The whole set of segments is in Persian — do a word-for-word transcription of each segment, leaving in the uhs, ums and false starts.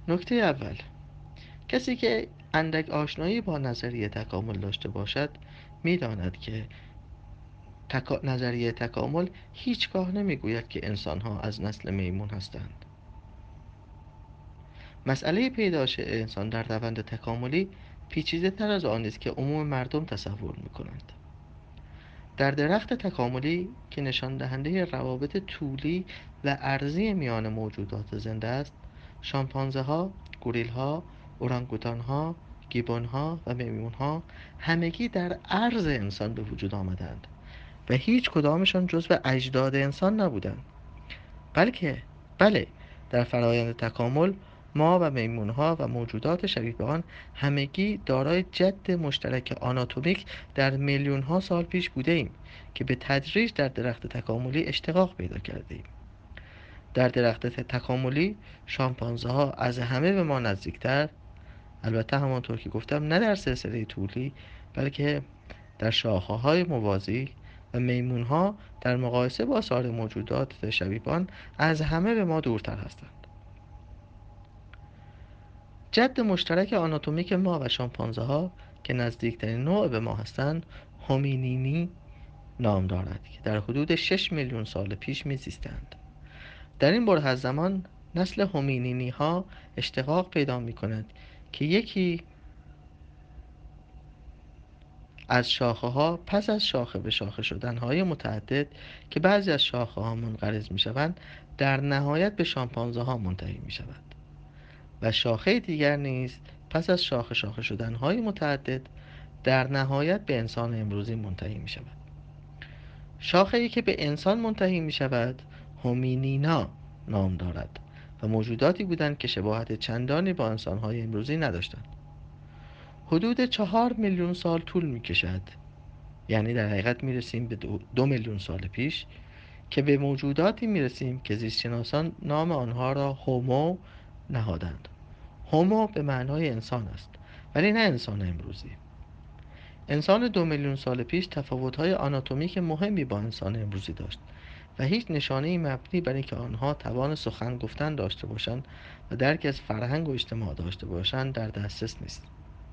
نکته اول، کسی که اندک آشنایی با نظریه تکامل داشته باشد می‌داند که تکا... نظریه تکامل هیچگاه نمیگوید که انسان‌ها از نسل میمون هستند. مسئله پیدایش انسان در روند تکاملی پیچیده‌تر از آن است که عموم مردم تصور می‌کنند. در درخت تکاملی که نشان دهنده روابط طولی و عرضی میان موجودات زنده است، شامپانزه‌ها، گوریل‌ها، اورانگوتان‌ها، گیبون‌ها و میمون‌ها همگی در عرض انسان به وجود آمدند و هیچ کدامشان جزو اجداد انسان نبودند. بلکه بله، در فرایند تکامل ما و میمون‌ها و موجودات شبیه به آن همگی دارای جد مشترک آناتومیک در میلیون‌ها سال پیش بوده ایم که به تدریج در درخت تکاملی اشتقاق پیدا کرده ایم. در درخت تکاملی شامپانزه ها از همه به ما نزدیکتر، البته همانطور که گفتم نه در سلسله طولی بلکه در شاخه‌های موازی، و میمون ها در مقایسه با سایر موجودات شبیه آن از همه به ما دورتر هستند. جد مشترک آناتومیک ما و شامپانزه ها که نزدیکترین نوع به ما هستند، هومینینی نام دارد که در حدود شش میلیون سال پیش میزیستند. در این بره از زمان نسل هومینینی ها اشتقاق پیدا می کند که یکی از شاخه ها پس از شاخه به شاخه شدن های متعدد که بعضی از شاخه ها منقرض می شوند، در نهایت به شامپانزه ها منتهی می شود و شاخه دیگر نیز پس از شاخه شاخه شدن های متعدد در نهایت به انسان امروزی منتهی می شود. شاخه ای که به انسان منتهی می شود هومینینا نام دارد و موجوداتی بودند که شباهت چندانی با انسان های امروزی نداشتند. حدود چهار میلیون سال طول می کشد، یعنی در حقیقت می رسیم به دو, دو میلیون سال پیش، که به موجوداتی می رسیم که زیستشناسان نام آنها را هومو نهادند. هومو به معنای انسان است، ولی نه انسان امروزی. انسان دو میلیون سال پیش تفاوت‌های آناتومیک مهمی با انسان امروزی داشت و هیچ نشانه‌ای مبنی بر اینکه آنها توان سخن گفتن داشته باشند و درک از فرهنگ و اجتماع داشته باشند در دسترس نیست.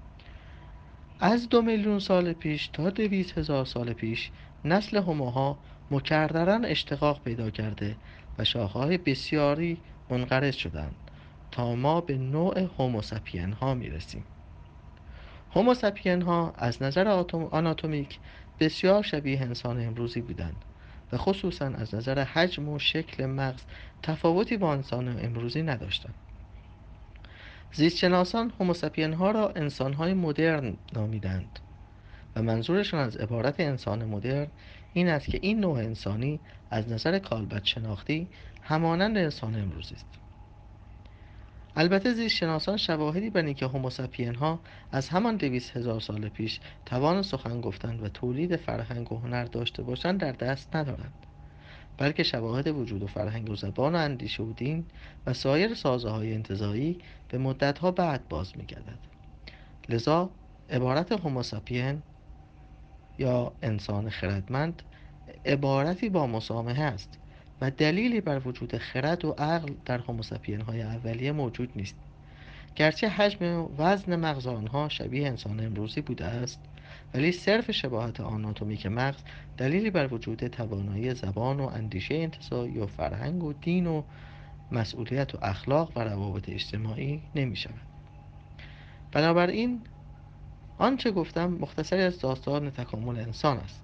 از دو میلیون سال پیش تا دویست هزار سال پیش نسل هوموها مکررراً اشتقاق پیدا کرده و شاخه‌های بسیاری منقرض شدند تا ما به نوع هوموساپین ها می رسیم. هوموساپین ها از نظر آناتومیک بسیار شبیه انسان امروزی بودند و خصوصاً از نظر حجم و شکل مغز تفاوتی با انسان امروزی نداشتند. زیستشناسان هوموساپین ها را انسان های مدرن نامیدند و منظورشان از عبارت انسان مدرن این است که این نوع انسانی از نظر کالبد شناختی همانند انسان امروزی است. البته زیستشناسان شواهدی بر اینکه هوموساپین ها از همان دویست هزار سال پیش توان سخن گفتن و تولید فرهنگ و هنر داشته باشند در دست ندارند، بلکه شواهد وجود و فرهنگ و زبان و اندیشه و دین و سایر سازه‌های انتزاعی به مدت‌ها بعد باز می‌گردد. لذا عبارت هوموساپین یا انسان خردمند عبارتی با مسامحه است و دلیلی بر وجود خرد و عقل در هوموساپین های اولیه موجود نیست. گرچه حجم و وزن مغز آنها شبیه انسان امروزی بوده است، ولی صرف شباهت آناتومیک مغز دلیلی بر وجود توانایی زبان و اندیشه انتزاعی و فرهنگ و دین و مسئولیت و اخلاق و روابط اجتماعی نمی شود. بنابراین آنچه گفتم مختصری از داستان تکامل انسان است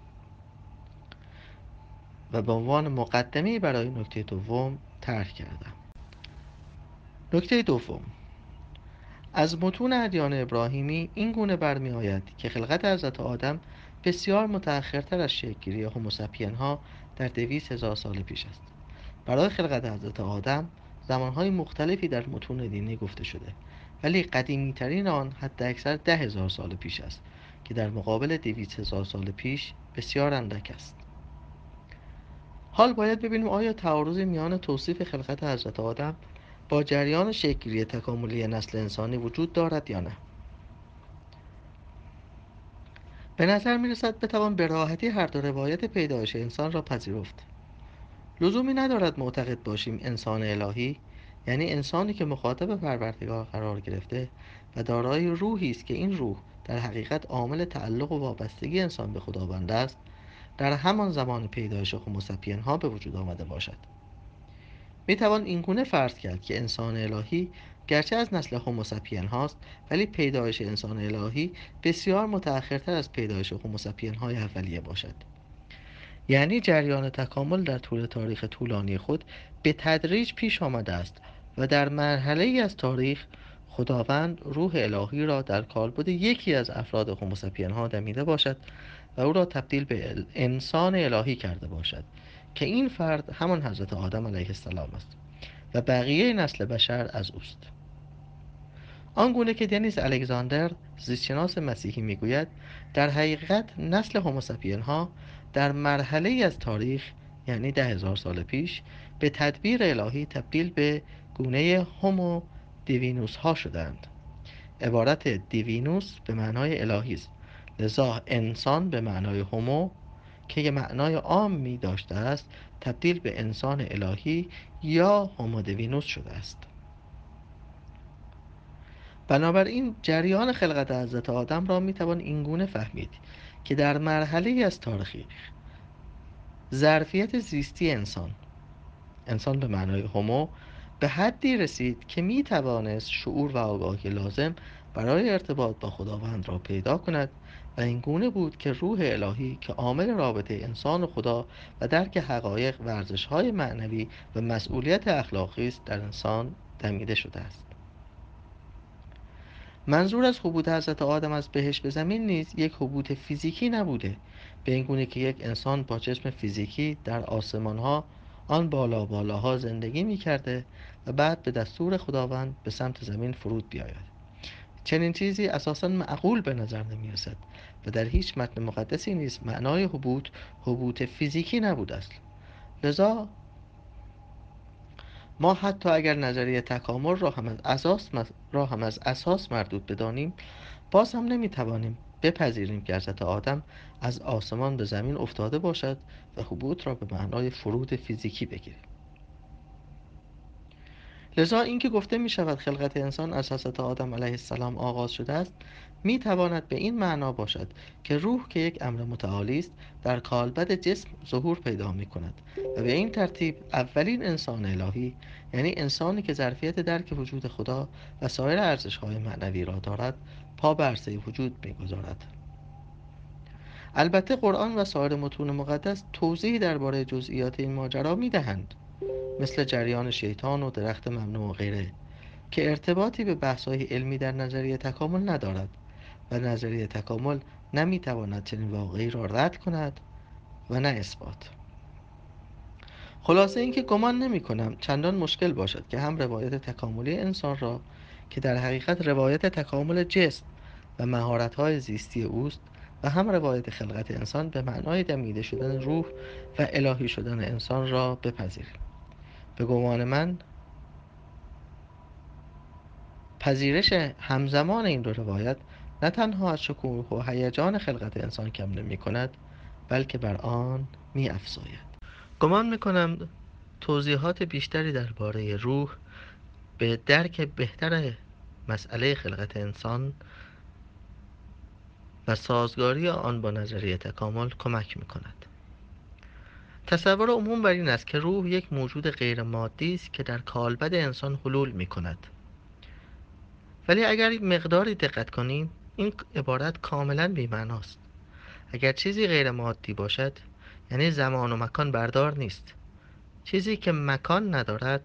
و به عنوان مقدمه برای نکته دوم طرح کردم. نکته دوم، از متون ادیان ابراهیمی این گونه برمی آید که خلقت حضرت آدم بسیار متأخرتر از شکل‌گیری هوموساپین ها در دویست هزار سال پیش است. برای خلقت حضرت آدم زمانهای مختلفی در متون دینی گفته شده، ولی قدیمی ترین آن حتی اکثر ده هزار سال پیش است که در مقابل دویست هزار سال پیش بسیار اندک است. حال باید ببینیم آیا تعارضی میان توصیف خلقت حضرت آدم با جریان شکل‌گیری تکاملی نسل انسانی وجود دارد یا نه. به نظر می‌رسد بتوان به راحتی هر دو روایت پیدایش انسان را پذیرفت. لزومی ندارد معتقد باشیم انسان الهی یعنی انسانی که مخاطب پروردگار قرار گرفته و دارای روحی است که این روح در حقیقت عامل تعلق و وابستگی انسان به خداوند است، در همان زمان پیدایش هوموساپین ها به وجود آمده باشد. می توان اینگونه فرض کرد که انسان الهی گرچه از نسل هوموساپین هاست، ولی پیدایش انسان الهی بسیار متأخرتر از پیدایش هوموساپین های اولیه باشد. یعنی جریان تکامل در طول تاریخ طولانی خود به تدریج پیش آمده است و در مرحله ای از تاریخ خداوند روح الهی را در کالبد یکی از افراد هوموساپین ها دمیده باشد و او را تبدیل به انسان الهی کرده باشد که این فرد همان حضرت آدم علیه السلام است و بقیه نسل بشر از اوست. آنگونه که دنیس الکساندر زیستشناس مسیحی میگوید، در حقیقت نسل هوموساپین ها در مرحله ای از تاریخ، یعنی ده هزار سال پیش، به تدبیر الهی تبدیل به گونه هومو دیوینوس ها شدند. عبارت دیوینوس به معنای الهی است، لذا انسان به معنای هومو که یه معنای عامی داشته است تبدیل به انسان الهی یا هومو دیوینوس شده است. بنابراین جریان خلقت حضرت آدم را میتوان اینگونه فهمید که در مرحله ای از تاریخی ظرفیت زیستی انسان انسان به معنای هومو به حدی رسید که میتوانست شعور و آگاهی لازم برای ارتباط با خداوند را پیدا کند و اینگونه بود که روح الهی که عامل رابطه انسان و خدا و درک حقایق و ارزش‌های معنوی و مسئولیت اخلاقی است در انسان دمیده شده است. منظور از هبوط حضرت آدم از بهشت به زمین نیز یک هبوط فیزیکی نبوده، به این گونه که یک انسان با جسم فیزیکی در آسمان ها آن بالا بالاها زندگی می کرده و بعد به دستور خداوند به سمت زمین فرود بیاید. چنین چیزی اساساً معقول به نظر نمی رسد و در هیچ متن مقدسی نیز معنای هبوط هبوط فیزیکی نبوده است. لذا ما حتی اگر نظریه تکامل را هم از اساس را هم از اساس مردود بدانیم، باز هم نمیتوانیم بپذیریم که حضرت آدم از آسمان به زمین افتاده باشد و هبوط را به معنای فرود فیزیکی بگیریم. لذا اینکه گفته می شود خلقت انسان از حضرت آدم علیه السلام آغاز شده است، می تواند به این معنا باشد که روح که یک امر متعالی است در کالبد جسم ظهور پیدا می کند و به این ترتیب اولین انسان الهی، یعنی انسانی که ظرفیت درک وجود خدا و سایر ارزش‌های معنوی را دارد، پا به عرصه وجود می گذارد. البته قرآن و سایر متون مقدس توضیحی درباره جزئیات این ماجرا می دهند، مثل جریان شیطان و درخت ممنوع و غیره، که ارتباطی به بحث‌های علمی در نظریه تکامل ندارد و نظریه تکامل نمیتواند چنین واقعی را رد کند و نه اثبات. خلاصه اینکه گمان نمی کنم چندان مشکل باشد که هم روایت تکاملی انسان را که در حقیقت روایت تکامل جسم و مهارت‌های زیستی اوست و هم روایت خلقت انسان به معنای دمیده شدن روح و الهی شدن انسان را بپذیریم. به گمان من پذیرش همزمان این دو روایت نه تنها از شکوه و هیجان خلقت انسان کم نمی کند، بلکه بر آن می افزاید. گمان می کنم توضیحات بیشتری درباره روح به درک بهتر مسئله خلقت انسان و سازگاری آن با نظریه تکامل کمک می کند. تصور عموم بر این است که روح یک موجود غیر مادی است که در کالبد انسان حلول می کند. ولی اگر مقداری دقت کنیم، این عبارت کاملا بی‌معناست. اگر چیزی غیر مادی باشد، یعنی زمان و مکان بردار نیست. چیزی که مکان ندارد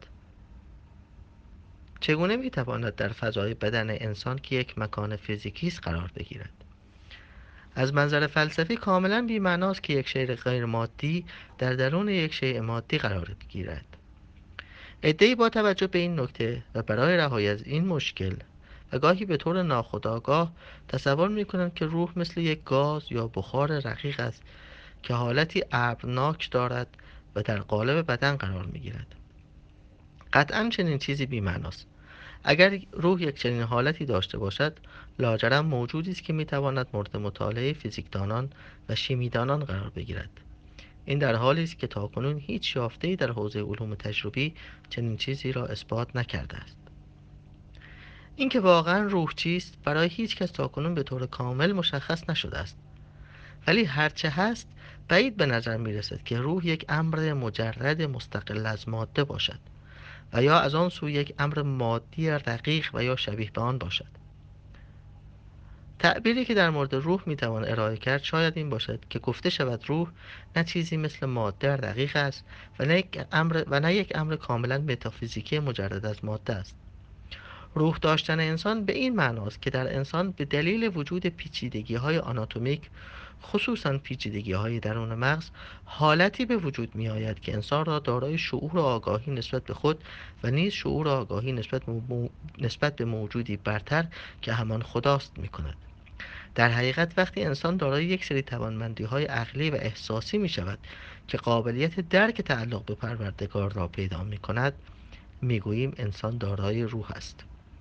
چگونه میتواند در فضای بدن انسان که یک مکان فیزیکی است قرار بگیرد؟ از منظر فلسفی کاملا بی‌معناست که یک شیء غیر مادی در درون یک شیء مادی قرار بگیرد. عده‌ای با توجه به این نکته و برای رهایی از این مشکل و گاهی به طور ناخودآگاه تصور می‌کنند که روح مثل یک گاز یا بخار رقیق است که حالتی ابرناک دارد و در قالب بدن قرار می‌گیرد. قطعاً چنین چیزی بی‌معناست. اگر روح یک چنین حالتی داشته باشد، لاجرم موجودی است که می‌تواند مورد مطالعه فیزیکدانان و شیمیدانان قرار بگیرد. این در حالی است که تاکنون هیچ یافته‌ای در حوزه علوم تجربی چنین چیزی را اثبات نکرده است. اینکه واقعا روح چیست برای هیچ کس تاکنون به طور کامل مشخص نشده است، ولی هرچه هست بعید به نظر می رسد که روح یک امر مجرد مستقل از ماده باشد و یا از آن سو یک امر مادی رقیق و یا شبیه به آن باشد. تعبیری که در مورد روح می توان ارائه کرد شاید این باشد که گفته شود روح نه چیزی مثل ماده رقیق است و نه یک امر و نه یک امر کاملا متافیزیکی مجرد از ماده است. روح داشتن انسان به این معناست که در انسان به دلیل وجود پیچیدگی‌های آناتومیک، خصوصاً پیچیدگی‌های درون مغز، حالتی به وجود می‌آید که انسان را دارای شعور و آگاهی نسبت به خود و نیز شعور و آگاهی نسبت به مو... نسبت به موجودی برتر که همان خداست می‌کند. در حقیقت وقتی انسان دارای یک سری توانمندی‌های عقلی و احساسی می‌شود که قابلیت درک تعلق به پروردگار را پیدا می‌کند، می‌گوییم انسان دارای روح است.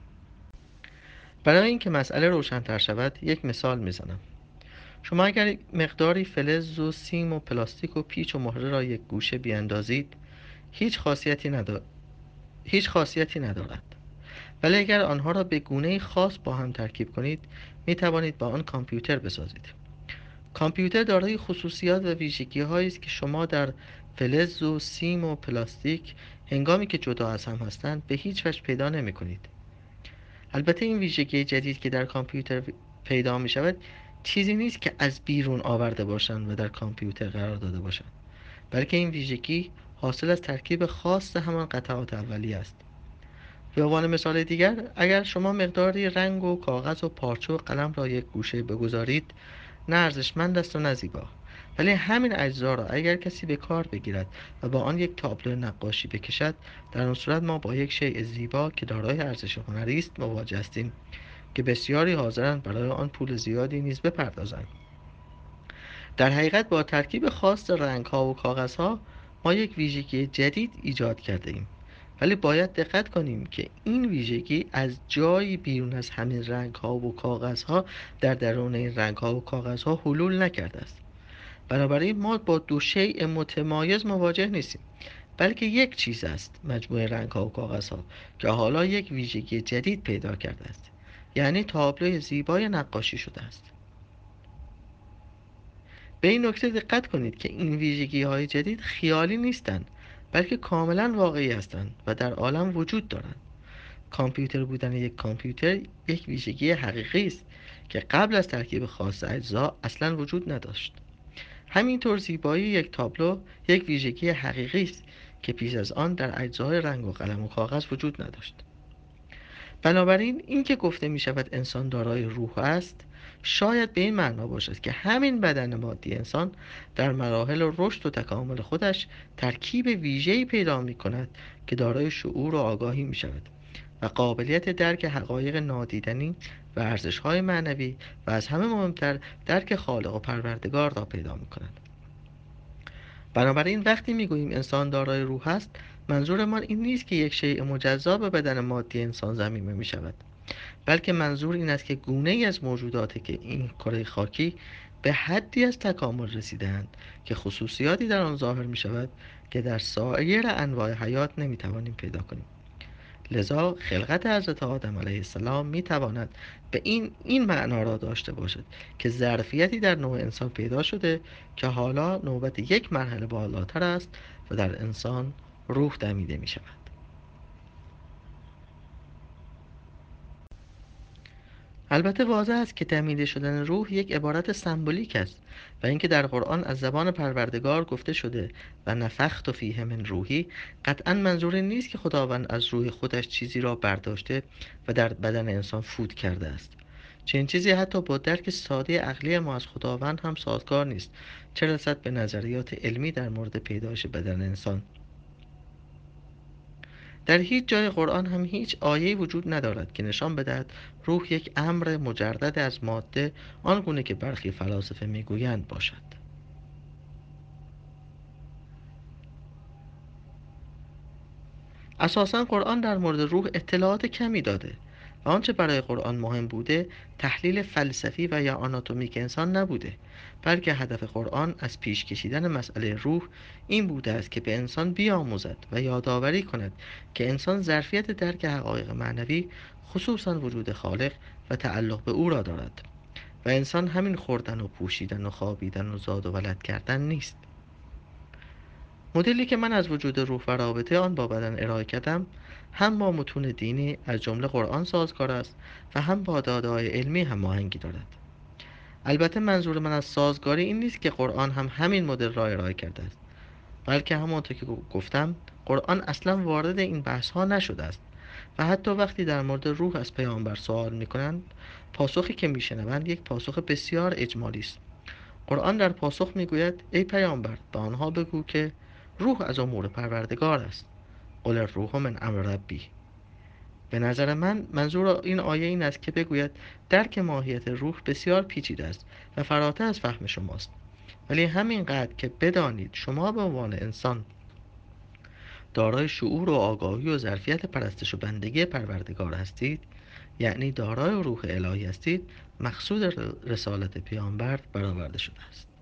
برای اینکه مسئله روشن‌تر شود یک مثال میزنم. شما اگر مقداری فلز و سیم و پلاستیک و پیچ و مهره را یک گوشه بیاندازید هیچ خاصیتی ندارد. هیچ خاصیتی ندارد. ولی اگر آنها را به گونه‌ای خاص با هم ترکیب کنید می توانید با آن کامپیوتر بسازید. کامپیوتر دارای خصوصیات و ویژگی‌هایی است که شما در فلز و سیم و پلاستیک هنگامی که جدا از هم هستند به هیچ وجه پیدا نمی‌کنید. البته این ویژگی جدید که در کامپیوتر پیدا می شود چیزی نیست که از بیرون آورده باشند و در کامپیوتر قرار داده باشند، بلکه این ویژگی حاصل از ترکیب خاص همان قطعات اولیه است. به عنوان مثال دیگر، اگر شما مقداری رنگ و کاغذ و پارچه و قلم را یک گوشه بگذارید، نه ارزشمند است و نه زیبا، ولی همین اجزا را اگر کسی به کار بگیرد و با آن یک تابلو نقاشی بکشد، در آن صورت ما با یک شیء زیبا که دارای ارزش هنری است مواجه هستیم که بسیاری حاضرند برای آن پول زیادی نیز بپردازند. در حقیقت با ترکیب خاص رنگ‌ها و کاغذها ما یک ویژگی جدید ایجاد کرده ایم، ولی باید دقت کنیم که این ویژگی از جایی بیرون از همین رنگ‌ها و کاغذها در درون این رنگ‌ها و کاغذها حلول نکرده است. بنابراین ما با دو شیء متمایز مواجه نیستیم، بلکه یک چیز است، مجموعه رنگ‌ها و کاغذها که حالا یک ویژگی جدید پیدا کرده است، یعنی تابلوی زیبای نقاشی شده است. به این نکته دقت کنید که این ویژگی‌های جدید خیالی نیستند، بلکه کاملا واقعی هستند و در عالم وجود دارند. کامپیوتر بودن یک کامپیوتر یک ویژگی حقیقی است که قبل از ترکیب خاص اجزا اصلا وجود نداشت. همینطور زیبایی یک تابلو یک ویژگی حقیقی است که پیش از آن در اجزای رنگ و قلم و کاغذ وجود نداشت. بنابراین این که گفته می شود انسان دارای روح است شاید به این معنا باشد که همین بدن مادی انسان در مراحل رشد و تکامل خودش ترکیب ویژه‌ای پیدا می کند که دارای شعور و آگاهی می شود و قابلیت درک حقایق نادیدنی و ارزش‌های معنوی و از همه مهمتر درک خالق و پروردگار را پیدا می کند. بنابراین وقتی میگوییم انسان دارای روح است، منظورمان این نیست که یک شیء مجزا به بدن مادی انسان ضمیمه می شود، بلکه منظور این است که گونه‌ای از موجوداتی که این کره خاکی به حدی از تکامل رسیده‌اند که خصوصیاتی در آن ظاهر می شود که در سایر انواع حیات نمی توانیم پیدا کنیم. لذا خلقت حضرت آدم علیه السلام می تواند به این این معنا را داشته باشد که ظرفیتی در نوع انسان پیدا شده که حالا نوبت یک مرحله بالاتر است و در انسان روح دمیده می شود. البته واضح است که دمیده شدن روح یک عبارت سمبولیک است و اینکه در قرآن از زبان پروردگار گفته شده و نفخت فیه من روحی، قطعا منظور این نیست که خداوند از روح خودش چیزی را برداشته و در بدن انسان فوت کرده است. چنین چیزی حتی با درک ساده عقلی ما از خداوند هم سازگار نیست، چه رسد به نظریات علمی در مورد پیدایش بدن انسان. در هیچ جای قرآن هم هیچ آیه‌ای وجود ندارد که نشان بدهد روح یک امر مجرد از ماده آنگونه که برخی فلاسفه میگویند باشد. اساساً قرآن در مورد روح اطلاعات کمی داده و آنچه برای قرآن مهم بوده تحلیل فلسفی و یا آناتومیک انسان نبوده، بلکه هدف قرآن از پیش کشیدن مسئله روح این بوده است که به انسان بیاموزد و یادآوری کند که انسان ظرفیت درک حقایق معنوی، خصوصا وجود خالق و تعلق به او را دارد و انسان همین خوردن و پوشیدن و خوابیدن و زاد و ولد کردن نیست. مدلی که من از وجود روح و رابطه آن با بدن ارائه کردم هم با متون دینی از جمله قرآن سازگار است و هم با داده‌های علمی هماهنگی دارد. البته منظور من از سازگاری این نیست که قرآن هم همین مدل را ارائه کرده است، بلکه همانطور که گفتم قرآن اصلا وارد این بحث ها نشده است و حتی وقتی در مورد روح از پیامبر سوال می کنند، پاسخی که می شنوند یک پاسخ بسیار اجمالی است. قرآن در پاسخ می گوید ای پیامبر به آنها بگو که روح از امور پروردگار است، قل الروح من امر ربی. به نظر من منظور این آیه این است که بگوید درک ماهیت روح بسیار پیچیده است و فراتر از فهم شماست، ولی همینقدر که بدانید شما به عنوان انسان دارای شعور و آگاهی و ظرفیت پرستش و بندگی پروردگار هستید، یعنی دارای روح الهی هستید، مقصود رسالت پیامبر برآورده شده است.